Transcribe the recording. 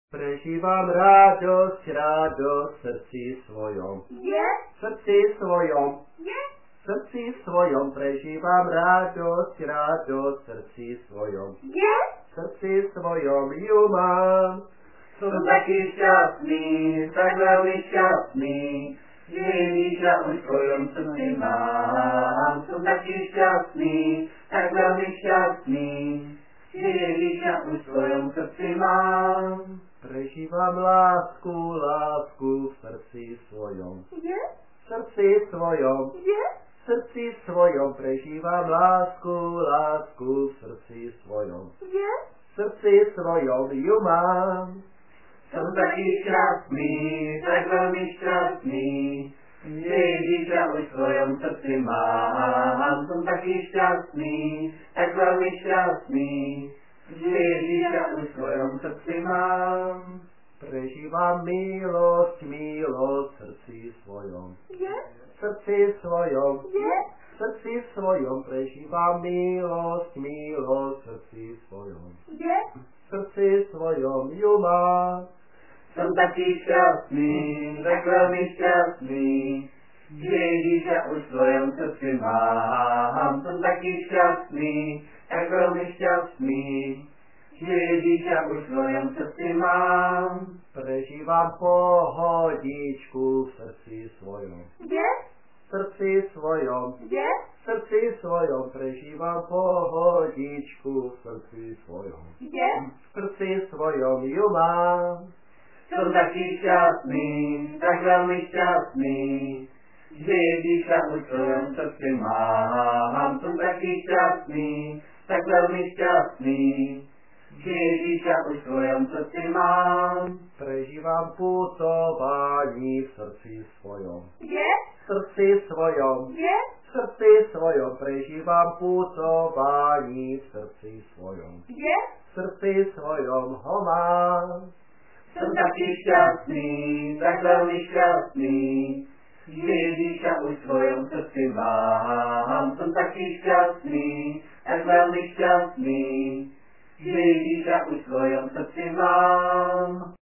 Prežívam radosť v srdci svojom. V srdci svojom. V srdci svojom prežívam radosť v srdci svojom. V srdci svojom ju mám. Som taký šťastný, tak veľmi šťastný, že Ježiša už v svojom srdci mám. Som taký šťastný, tak veľmi šťastný, že Ježiša už v svojom srdci mám. Prežívam lásku v srdci svojom. V srdci svojom. V srdci svojom prežívam lásku v srdci svojom. V srdci svojom ju mám. Som taký šťastný, tak veľmi šťastný, že Ježiša už v svojom srdci mám. Som taký šťastný, tak veľmi šťastný, že Ježiša už v svojom srdci mám. Prežívam milosť v srdci svojom. V srdci svojom. V srdci svojom prežívam milosť v srdci svojom. V srdci svojom ju mám. Som taký šťastný, tak veľmi šťastný, že Ježiša už v svojom srdci mám. Som taký šťastný, tak veľmi šťastný, že Ježiša už v svojom srdci mám. Prežívam pohodičku v srdci svojom. V srdci svojom. V srdci svojom prežívam pohodičku v srdci svojom. V srdci svojom ju mám. Som taký šťastný, tak veľmi šťastný, že Ježiša už v svojom srdci mám. Som taký šťastný, tak veľmi šťastný, že Ježiša už v svojom srdci mám. Prežívam putovanie v srdci svojom. V srdci svojom. V srdci svojom prežívam putovanie v srdci svojom. V srdci svojom ho mám. Som taký šťastný, tak veľmi šťastný, že Ježiša už v svojom srdci mám. Som taký šťastný, tak veľmi šťastný, že Ježiša už v svojom srdci mám.